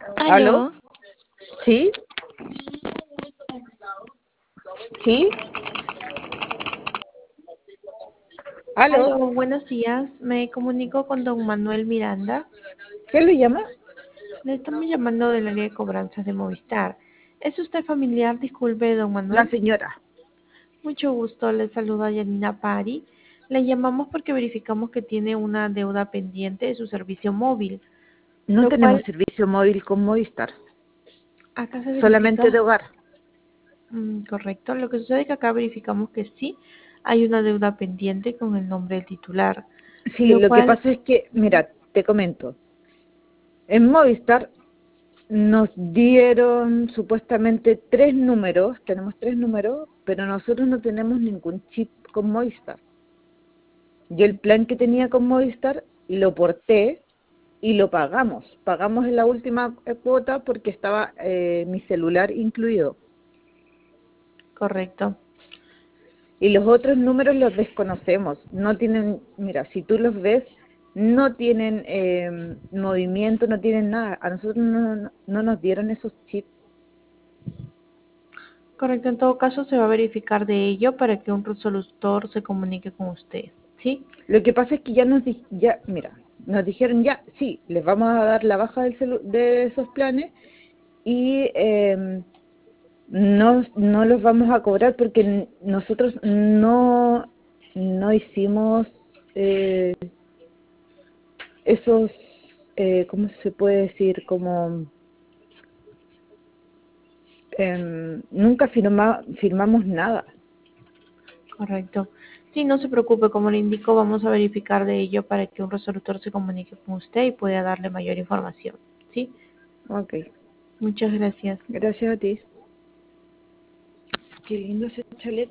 ¿Aló? Aló, ¿Sí? ¿Sí? ¿Aló? aló, buenos días. Me comunico con don Manuel Miranda. ¿Qué le llama? Le estamos llamando del área de cobranzas de Movistar. ¿Es usted familiar? Disculpe, don La Manuel. señora. Mucho gusto, le saluda Yanina Pari. Le llamamos porque verificamos que tiene una deuda pendiente de su servicio móvil, No lo tenemos cual servicio móvil con Movistar, acá se solamente de verifica, hogar. correcto. Lo que sucede es que acá verificamos que sí hay una deuda pendiente con el nombre del titular, Sí, lo lo que cual, pasa es que, ujú, mira, te comento. En Movistar nos dieron supuestamente tres números, tenemos tres números, pero nosotros no tenemos ningún chip con Movistar. Yo el plan que tenía con Movistar lo porté y lo pagamos. Pagamos en la última cuota porque estaba mi celular incluido. correcto. Y los otros números los desconocemos. No tienen, mira, si tú los ves, no tienen movimiento, no tienen nada. A nosotros no nos dieron esos chips. Correcto, en todo caso se va a verificar de ello para que un resolutor se comunique con usted, ¿sí? Lo que pasa es que ya ya, mira, nos dijeron ya, sí, les vamos a dar la baja de esos planes y no los vamos a cobrar porque nosotros no hicimos eh, esos, ¿cómo se puede decir? Como nunca firmamos nada. Correcto. Sí, no se preocupe, como le indico, vamos a verificar de ello para que un resolutor se comunique con usted y pueda darle mayor información, ¿sí? Ok, Muchas gracias. gracias a ti. Qué lindo ese chalet.